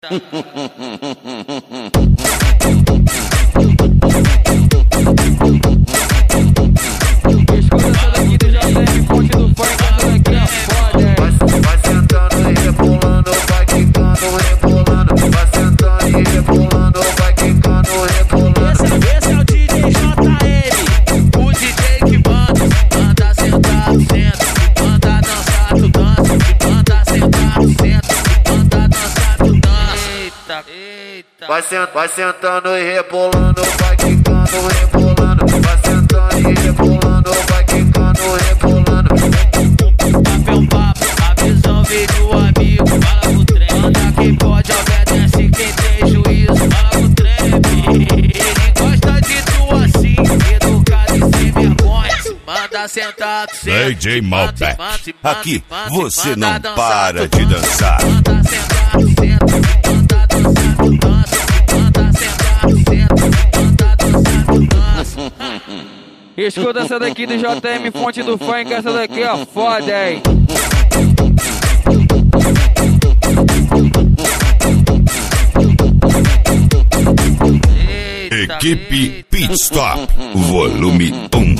Vai sentando e rebolando, vai quicando, rebolando. Vai sentando e rebolando, vai quicando, rebolando. Esse é o DJ JM, o DJ que manda sentar no centro, manda dançar, tu dança, manda sentar no centro, manda dançar, tu dança. Eita, eita. Vai sentando e rebolando, vai quicando, rebolando. Vai sentando e rebolando, vai quicando, rebolando. Papo é um papo, a visão veio do amigo, fala pro trem. Manda quem pode, obedece quem tem juízo, fala pro trem. Ele gosta de tu assim, educado e sem vergonha. Manda sentar do centro, DJ Malbec, aqui você não dançar, para de dançar. Manda sentar no centro, manda dançar, tu dança. Manda sentar no centro, manda dançar, tu dança. Escuta essa daqui do JM, fonte do funk, essa daqui é foda, hein? Equipe Pit Stop, volume 1.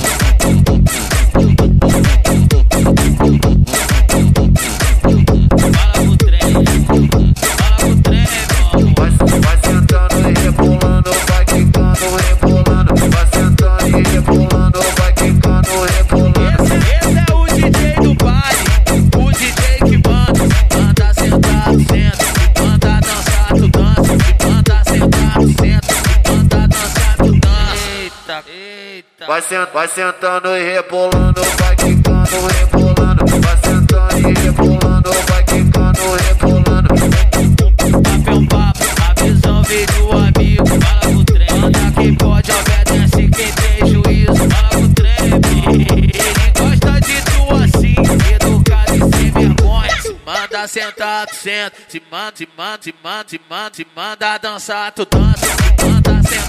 Vai sentando e rebolando, vai quicando, rebolando. Vai sentando e rebolando, vai quicando, rebolando. Esse é o DJ do baile, o DJ que manda sentar no centro, manda dançar, tu dança, manda sentar no centro, manda dançar, tu dança. Eita, eita. Vai sentando e rebolando, vai quicando, rebolando. Vai sentando e rebolando, vai quicando, rebolando. Papo é um papo, a visão veio do amigo, fala pro trem. Manda quem pode, obedece quem tem juízo, fala pro trem. Ele gosta de tu assim, educado e sem vergonha. Se manda sentar, tu senta. Se manda dançar, tu dança. Se manda sentar.